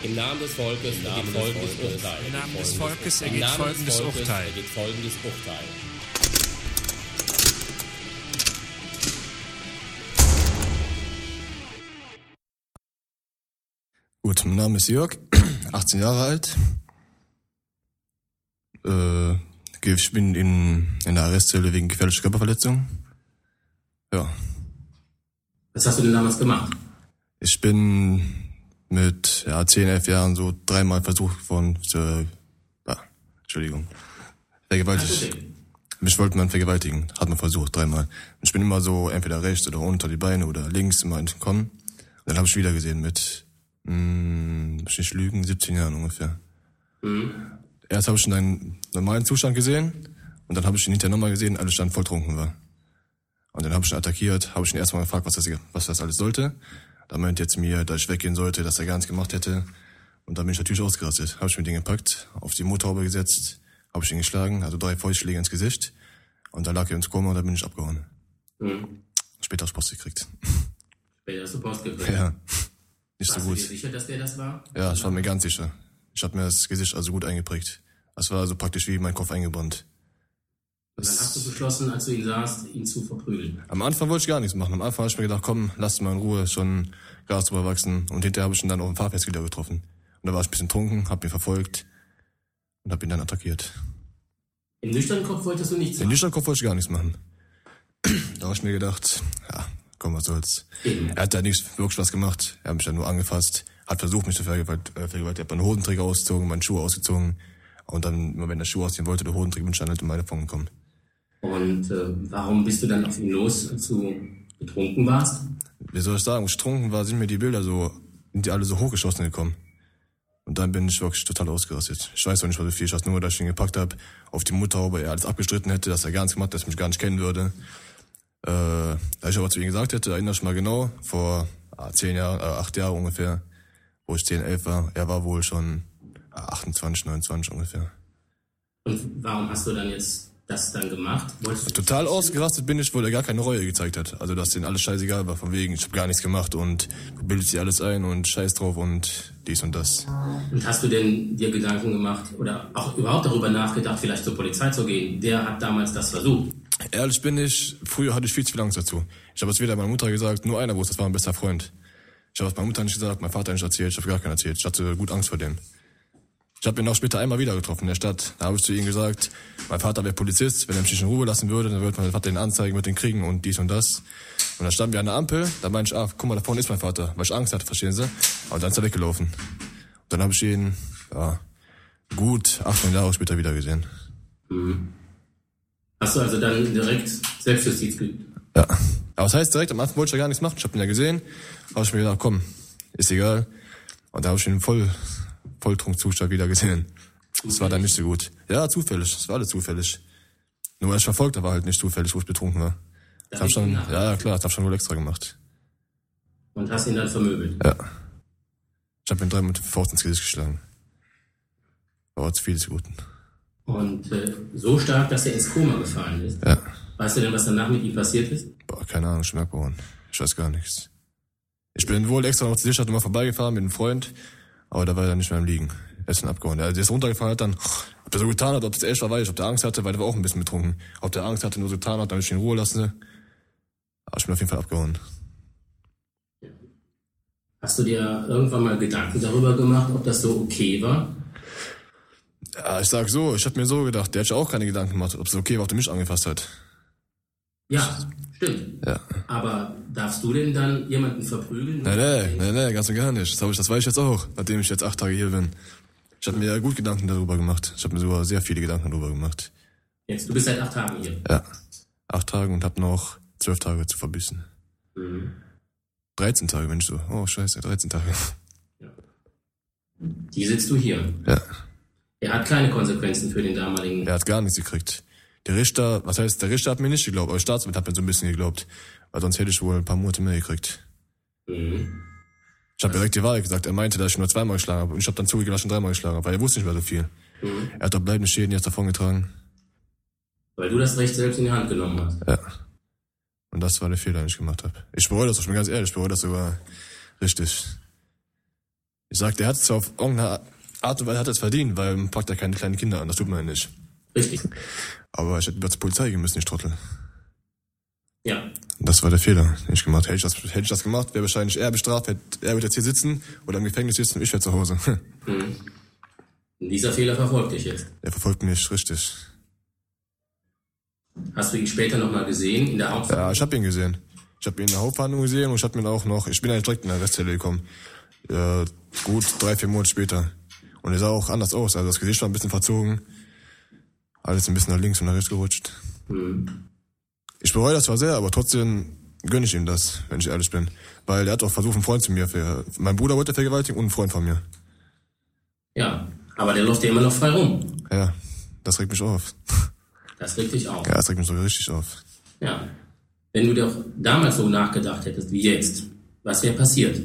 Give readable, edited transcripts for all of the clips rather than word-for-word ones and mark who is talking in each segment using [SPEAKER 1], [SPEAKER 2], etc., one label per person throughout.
[SPEAKER 1] Im Namen des Volkes ergeht folgendes Urteil.
[SPEAKER 2] Im Namen des Volkes ergeht folgendes Urteil.
[SPEAKER 3] Gut, mein Name ist Jörg, 18 Jahre alt. Ich bin in der Arrestzelle wegen gefährlicher Körperverletzung. Ja.
[SPEAKER 4] Was hast du denn damals gemacht?
[SPEAKER 3] Ich bin mit 10, 11 Jahren so 3-mal versucht worden, vergewaltigt. Mich wollte man vergewaltigen, hat man versucht, 3-mal. Ich bin immer so entweder rechts oder unter die Beine oder links immer entkommen. Und dann habe ich wieder gesehen mit, ich nicht lügen, 17 Jahren ungefähr. Mhm. Erst habe ich in einen normalen Zustand gesehen und dann habe ich ihn hinterher nochmal gesehen, als ich dann volltrunken war. Und dann habe ich ihn attackiert, habe ich ihn erstmal gefragt, was das alles sollte. Da meinte er zu mir, dass ich weggehen sollte, dass er gar nichts gemacht hätte. Und dann bin ich natürlich ausgerastet. Habe ich mir den gepackt, auf die Motorhaube gesetzt, habe ich ihn geschlagen, also 3 Fäustschläge ins Gesicht. Und da lag er ins Koma und da bin ich abgehauen. Mhm. Später hast du Post gekriegt.
[SPEAKER 4] Später hast du Post gekriegt?
[SPEAKER 3] Ja, nicht
[SPEAKER 4] Warst
[SPEAKER 3] so gut.
[SPEAKER 4] Warst du dir sicher, dass der das war?
[SPEAKER 3] Ja, ich war mir ganz sicher. Ich habe mir das Gesicht also gut eingeprägt. Es war so praktisch wie mein Kopf eingebrannt.
[SPEAKER 4] Und dann hast du beschlossen, als du ihn sahst, ihn zu verprügeln?
[SPEAKER 3] Am Anfang wollte ich gar nichts machen. Am Anfang habe ich mir gedacht, komm, lass mal in Ruhe, schon Gas drüber wachsen. Und hinterher habe ich ihn dann auf dem Fahrfest wieder getroffen. Und da war ich ein bisschen trunken, habe ihn verfolgt und habe ihn dann attackiert.
[SPEAKER 4] Im nüchternen Kopf wolltest du nichts machen?
[SPEAKER 3] Im nüchternen Kopf wollte ich gar nichts machen. Da habe ich mir gedacht, ja, komm, was soll's. Er hat da nichts wirklich was gemacht. Er hat mich dann nur angefasst, hat versucht, mich zu vergewaltigen. Er hat meinen Hodenträger ausgezogen, meine Schuhe ausgezogen. Und dann, immer wenn der Schuh ausziehen wollte, der Hodenträger, bin ich dann halt in meine Form gekommen.
[SPEAKER 4] Und warum bist du dann auf ihn los, als du betrunken warst?
[SPEAKER 3] Wie soll ich sagen, als ich betrunken war, sind mir die Bilder sind die alle so hochgeschossen gekommen. Und dann bin ich wirklich total ausgerastet. Ich weiß auch nicht, was so viel. Ich weiß nur, dass ich ihn gepackt habe, auf die Motorhaube, er alles abgestritten hätte, dass er gar nichts gemacht hat, dass ich mich gar nicht kennen würde. Da ich aber zu ihm gesagt hätte, erinnere ich mal genau, vor 8 Jahren ungefähr, wo ich 10, 11 war. Er war wohl schon 28, 29 ungefähr.
[SPEAKER 4] Und warum hast du dann jetzt das dann gemacht?
[SPEAKER 3] Total ausgerastet bin ich, weil er gar keine Reue gezeigt hat. Also, dass denen alles scheißegal war, von wegen, ich habe gar nichts gemacht und du bildest dir alles ein und scheiß drauf und dies und das.
[SPEAKER 4] Und hast du denn dir Gedanken gemacht oder auch überhaupt darüber nachgedacht, vielleicht zur Polizei zu gehen? Der hat damals das versucht.
[SPEAKER 3] Ehrlich bin ich, früher hatte ich viel zu viel Angst dazu. Ich habe es weder meiner Mutter gesagt, nur einer wusste, das war mein bester Freund. Ich habe es meiner Mutter nicht gesagt, meinem Vater nicht erzählt, ich habe gar keinen erzählt. Ich hatte gut Angst vor dem. Ich habe ihn auch später einmal wieder getroffen in der Stadt. Da habe ich zu ihm gesagt, mein Vater wäre Polizist, wenn er mich nicht in Ruhe lassen würde, dann würde mein Vater ihn anzeigen, würde ihn kriegen und dies und das. Und dann standen wir an der Ampel, da meinte ich, guck mal, da vorne ist mein Vater, weil ich Angst hatte, verstehen Sie? Und dann ist er weggelaufen. Und dann habe ich ihn, gut 8, 9 Jahre später wieder gesehen.
[SPEAKER 4] Mhm. Hast du also dann direkt Selbstjustiz geübt?
[SPEAKER 3] Ja. Aber was heißt direkt, am Anfang wollte ich ja gar nichts machen. Ich habe ihn ja gesehen, habe ich mir gedacht, komm, ist egal. Und da habe ich ihn Volltrunkzustand wieder gesehen. Das war dann nicht so gut. Ja, zufällig. Das war alles zufällig. Nur als ich verfolgt habe, war halt nicht zufällig, wo ich betrunken war. Das hab ich schon, ja klar, das hab ich schon wohl extra gemacht.
[SPEAKER 4] Und hast ihn dann vermöbelt?
[SPEAKER 3] Ja. Ich habe ihn 3 mit der Faust ins Gesicht geschlagen. War zu viel zu gut.
[SPEAKER 4] Und so stark, dass er ins Koma gefallen ist?
[SPEAKER 3] Ja.
[SPEAKER 4] Weißt du denn, was danach mit ihm passiert ist?
[SPEAKER 3] Keine Ahnung, ich bin abgehauen. Ich weiß gar nichts. Ich bin wohl extra noch zur Sicherheit mal vorbeigefahren mit einem Freund, aber da war er nicht mehr im Liegen. Er ist dann abgehauen. Der ist runtergefahren, hat dann, ob er so getan hat, ob es echt war, weiß ich, ob der Angst hatte, weil der war auch ein bisschen betrunken. Ob der Angst hatte, nur so getan hat, damit ich ihn in Ruhe lasse. Aber ich bin auf jeden Fall abgehauen.
[SPEAKER 4] Hast du dir irgendwann mal Gedanken darüber gemacht, ob das so okay war?
[SPEAKER 3] Ja, ich sag so, ich hab mir so gedacht, der hat ja auch keine Gedanken gemacht, ob es okay war, ob der mich angefasst hat.
[SPEAKER 4] Ja, stimmt.
[SPEAKER 3] Ja.
[SPEAKER 4] Aber darfst du denn dann jemanden verprügeln?
[SPEAKER 3] Nee, ganz und gar nicht. Das weiß ich jetzt auch, nachdem ich jetzt 8 Tage hier bin. Ich habe mir ja gut Gedanken darüber gemacht. Ich habe mir sogar sehr viele Gedanken darüber gemacht.
[SPEAKER 4] Jetzt, du bist seit 8 Tagen hier?
[SPEAKER 3] Ja, 8 Tage und hab noch 12 Tage zu verbüßen. Mhm. 13 Tage, Mensch, so. Oh, scheiße, 13 Tage.
[SPEAKER 4] Ja. Die sitzt du hier?
[SPEAKER 3] Ja.
[SPEAKER 4] Er hat keine Konsequenzen für den damaligen...
[SPEAKER 3] Er hat gar nichts gekriegt. Der Richter hat mir nicht geglaubt, aber der Staatsanwalt hat mir so ein bisschen geglaubt. Weil sonst hätte ich wohl ein paar Monate mehr gekriegt. Mhm. Ich habe direkt die Wahrheit gesagt. Er meinte, dass ich nur 2-mal geschlagen habe. Und ich habe dann zugegeben, dass ich schon 3-mal geschlagen habe, weil er wusste nicht mehr so viel. Mhm. Er hat doch bleibende Schäden jetzt davongetragen.
[SPEAKER 4] Weil du das Recht selbst in die Hand genommen hast.
[SPEAKER 3] Ja. Und das war der Fehler, den ich gemacht habe. Ich bereue das, ich bin ganz ehrlich, ich bereue das sogar richtig. Ich sag, der hat es auf irgendeine Art und Weise hat es verdient, weil man packt ja keine kleinen Kinder an, das tut man ja nicht.
[SPEAKER 4] Richtig.
[SPEAKER 3] Aber ich hätte lieber zur Polizei gehen müssen, ich Trottel.
[SPEAKER 4] Ja.
[SPEAKER 3] Das war der Fehler, den ich gemacht habe. Hätte ich das gemacht, wäre wahrscheinlich er bestraft, er wird jetzt hier sitzen oder im Gefängnis sitzen und ich wäre zu Hause.
[SPEAKER 4] Mhm. Und dieser Fehler verfolgt dich jetzt.
[SPEAKER 3] Er verfolgt mich, richtig.
[SPEAKER 4] Hast du ihn später nochmal gesehen in der Hauptverhandlung?
[SPEAKER 3] Ja, ich habe ihn gesehen. Ich habe ihn in der Hauptverhandlung gesehen und ich habe ihn auch noch, ich bin eigentlich direkt in der Restzelle gekommen. Gut 3-4 Monate später. Und er sah auch anders aus, also das Gesicht war ein bisschen verzogen. Alles ein bisschen nach links und nach rechts gerutscht.
[SPEAKER 4] Mhm.
[SPEAKER 3] Ich bereue das zwar sehr, aber trotzdem gönne ich ihm das, wenn ich ehrlich bin. Weil er hat auch versucht, einen Freund zu mir, mein Bruder wollte vergewaltigen und einen Freund von mir.
[SPEAKER 4] Ja, aber der läuft ja immer noch frei rum.
[SPEAKER 3] Ja, das regt mich auf.
[SPEAKER 4] Das regt dich auf.
[SPEAKER 3] Ja, das regt mich so richtig auf.
[SPEAKER 4] Ja. Wenn du doch damals so nachgedacht hättest wie jetzt, was wäre passiert?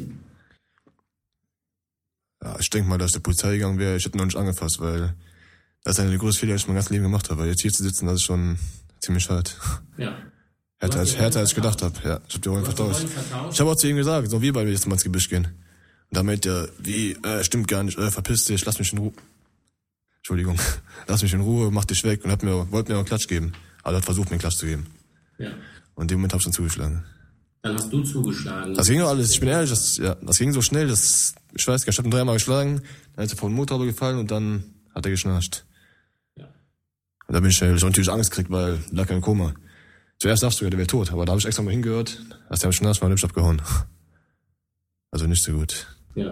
[SPEAKER 3] Ja, ich denke mal, dass ich zur Polizei gegangen wäre, ich hätte noch nicht angefasst, weil das ist einer der größten Fehler, die ich mein ganzes Leben gemacht habe. Weil jetzt hier zu sitzen, das ist schon ziemlich hart.
[SPEAKER 4] Ja.
[SPEAKER 3] Härter als ich gedacht habe. Ja, ich habe die Rollen vertauscht. Ich habe auch zu ihm gesagt, so wie beide jetzt mal ins Gebüsch gehen. Und da meint er, stimmt gar nicht, verpiss dich, lass mich in Ruhe. Entschuldigung, lass mich in Ruhe, mach dich weg und wollte mir einen Klatsch geben. Aber er hat versucht, mir einen Klatsch zu geben.
[SPEAKER 4] Ja.
[SPEAKER 3] Und in dem Moment habe ich dann zugeschlagen.
[SPEAKER 4] Dann hast du zugeschlagen.
[SPEAKER 3] Das ging doch alles, ich bin ehrlich, das ging so schnell, ich weiß gar nicht, ich habe ihn 3-mal geschlagen, dann ist er vor den Motor gefallen und dann hat er geschnarcht.
[SPEAKER 4] Ja.
[SPEAKER 3] Und da bin ich natürlich Angst gekriegt, weil er lag im Koma. Zuerst dachte ich, der wäre tot, aber da habe ich extra mal hingehört, als der am Schnarch war, hab ich abgehauen. Also nicht so gut.
[SPEAKER 4] Ja.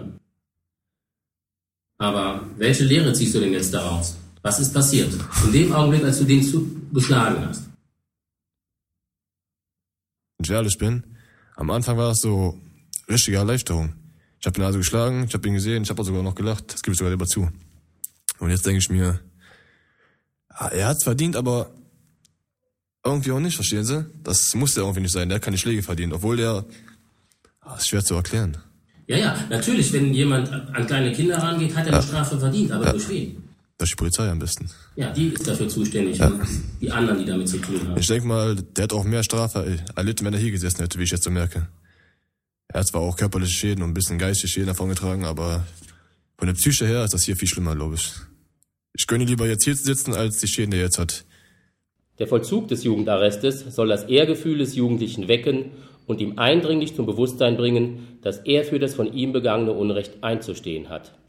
[SPEAKER 4] Aber welche Lehre ziehst du denn jetzt daraus? Was ist passiert? In dem Augenblick, als du den geschlagen hast.
[SPEAKER 3] Wenn ich ehrlich bin, am Anfang war das so richtige Erleichterung. Ich habe ihn also geschlagen, ich habe ihn gesehen, ich habe auch sogar noch gelacht, das gebe ich sogar lieber zu. Und jetzt denke ich mir, er hat's verdient, aber irgendwie auch nicht, verstehen Sie? Das muss ja irgendwie nicht sein, der hat keine Schläge verdient, obwohl das ist schwer zu erklären.
[SPEAKER 4] Ja, natürlich, wenn jemand an kleine Kinder rangeht, hat er eine Strafe verdient, aber durch wen?
[SPEAKER 3] Durch die Polizei am besten.
[SPEAKER 4] Ja, die ist dafür zuständig und die anderen, die damit zu tun haben.
[SPEAKER 3] Ich denke mal, der hat auch mehr Strafe erlitten, wenn er hier gesessen hätte, wie ich jetzt so merke. Er hat zwar auch körperliche Schäden und ein bisschen geistige Schäden davongetragen, aber von der Psyche her ist das hier viel schlimmer, glaube ich. Ich gönne lieber jetzt hier zu sitzen, als die Schäden, die er jetzt hat.
[SPEAKER 5] Der Vollzug des Jugendarrestes soll das Ehrgefühl des Jugendlichen wecken und ihm eindringlich zum Bewusstsein bringen, dass er für das von ihm begangene Unrecht einzustehen hat.